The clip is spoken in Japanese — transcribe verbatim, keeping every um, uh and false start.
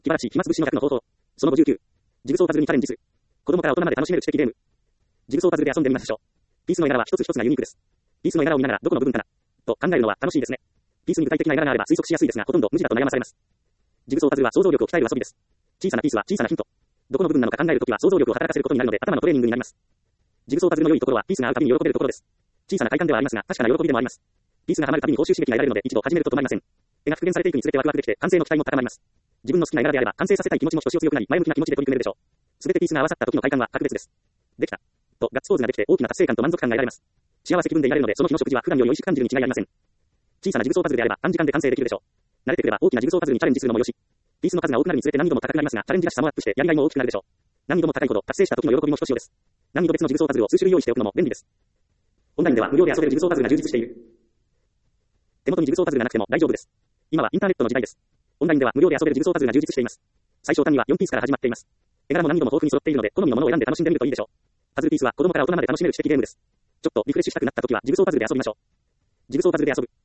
気晴らし、暇つぶしの額の方法。そのごじゅうきゅう。ジグソーパズルにチャレンジする。子供から大人まで楽しめる知的ゲーム。ジグソーパズルで遊んでみましょう。ピースの絵柄は一つ一つがユニークです。ピースの絵柄を見ながらどこの部分かなと考えるのは楽しいですね。ピースに具体的な絵柄があれば推測しやすいですが、ほとんど無地だと悩まされます。ジグソーパズルは想像力を鍛える遊びです。小さなピースは小さなヒント。どこの部分なのか考えるときは想像力を働かせることになるので頭のトレーニングになります。ジグソーパズルの良いところはピースが合うたびに喜べるところです。小さな快感ではありますが、確かな喜びでもあります。ピースがはまるたびに報酬刺激が得られるので一度始めると止まりません。絵が復元されていくにつれてワクワクできて完成の期待も高まります。自分の好きな絵柄であれば完成させたい気持ちもひとしお強くなり前向きな気持ちで取り組めるでしょう。すべてピースが合わさった時の快感は格別です。できた。とガッツポーズができて大きな達成感と満足感が得られます。幸せ気分でいられるのでその日の食事は普段より美味しく感じるに違いありません。小さなジグソーパズルであれば短時間で完成できるでしょう。慣れてくれば大きなジグソーパズルにチャレンジするのもよし。ピースの数が多くなるにつれて難易度も高くなりますが、チャレンジらしさもアップしてやりがいも大きくなるでしょう。難易度も高いほど達成した時の喜びもひとしおです。難易度別のジグソーパズルを数種類用意しておくのも便利です。オンラインでは無料で遊べるジグソーパズルが充実している。手元にジグソーパズルがなくても大丈夫です。今はインターネットの時代です。オンラインでは無料で遊べるジグソーパズルが充実しています。最小単位はよんピースから始まっています。絵柄も難易度も豊富に揃っているので、好みのものを選んで楽しんでみるといいでしょう。パズルピースは子供から大人まで楽しめる知的ゲームです。ちょっとリフレッシュしたくなった時はジグソーパズルで遊びましょう。ジグソーパズルで遊ぶ。